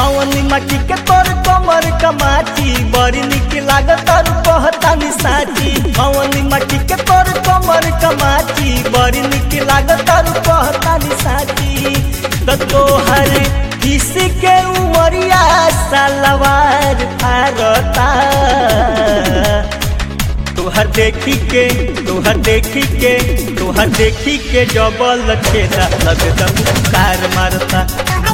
भवनी माटी के तोर कमर कमाची बड़ी निक लागत और कहतानी साची भवनी माटी के तोर कमर कमाची बड़ी निक लागत और कहतानी साची तो तोहर किसी के उमरिया सलवार फारता तोहर देखी के जबल छेदा लगता कार मारता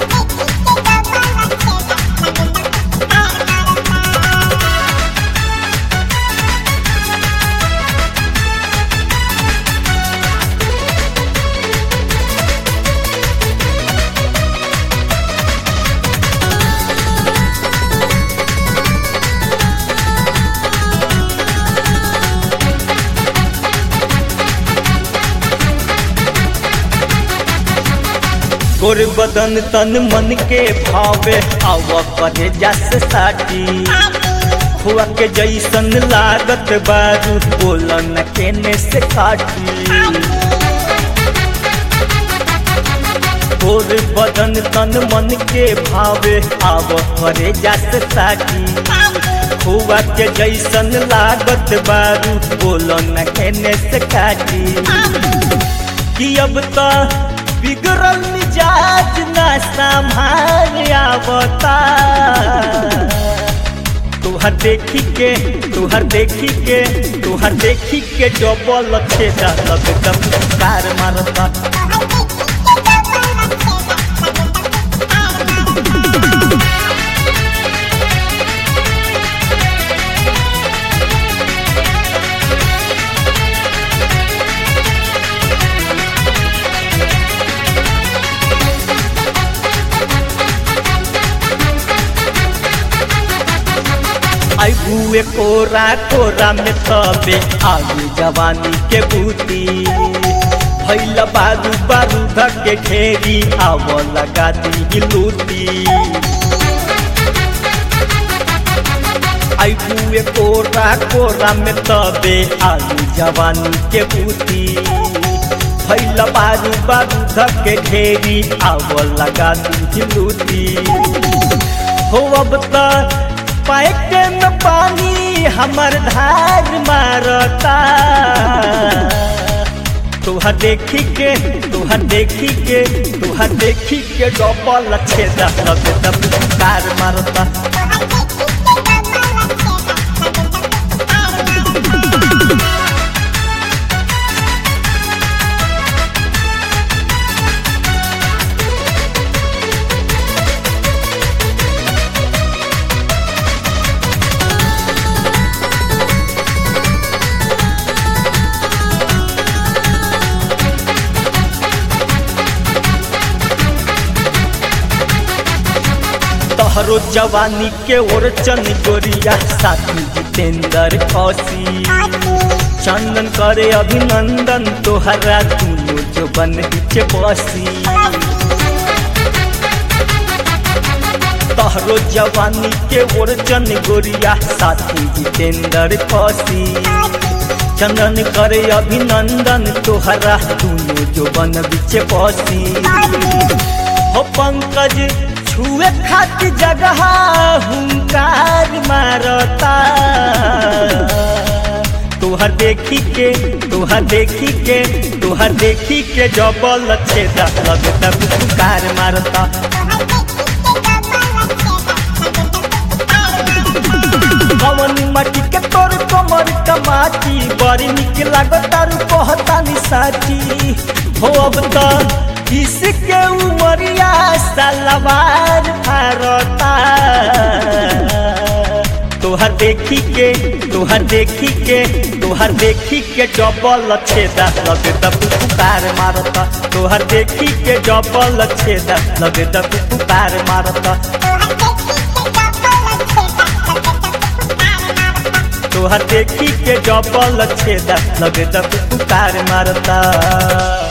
गोर बदन तन मन के भावे आव करे जस साटी हुआ के जैसन लागत बारू बोलन केने से काटी गोर बदन तन मन के भावे आव करे जस साटी हुआ के जैसन लागत बारू बोलन केने से काटी कि अब तो बिगड़ल मिजाज ना संभाल आवता तुहर देखी के डबल छेदा लगता कार मारता आई बुए कोरा में तबे आलू जवानी के बूती भैल बारू धके घेरी आव लगा दी लूटी आई बुए कोरा में तबे आलू जवानी के बूती भैल बारू धके घेरी आव लगा दी लूटी हो अब तक पैक में पानी हमर धार मारता तुहर देखी के डबल छेदा लगता कार मारता तोहरो जवानी के ओरचन गोरिया साथी जितेंद्र खौसी चंदन करे अभिनंदन तोहरा दुनो जो बन बीच बसी तोहरो जवानी के ओरचन गोरिया साथी जितेंद्र खौसी चंदन करे अभिनंदन तोहरा दुनो जो बन बीच बसी हो पंकज छुए खातिर जगह हुंकार मारता तुहर देखी के जबल छेदा लगता कार मारता भवनी माटी के तोर कमर कमाची बड़ी निक लागता रू कहतानी साची हो अब तक किसके उमरिया सलवार फारता तोहर देखी के डबल छेदा लगता कार मारता तोहर देखी के डबल छेदा लगता कार मारता तोहर देखी के डबल छेदा लगता कार मारता।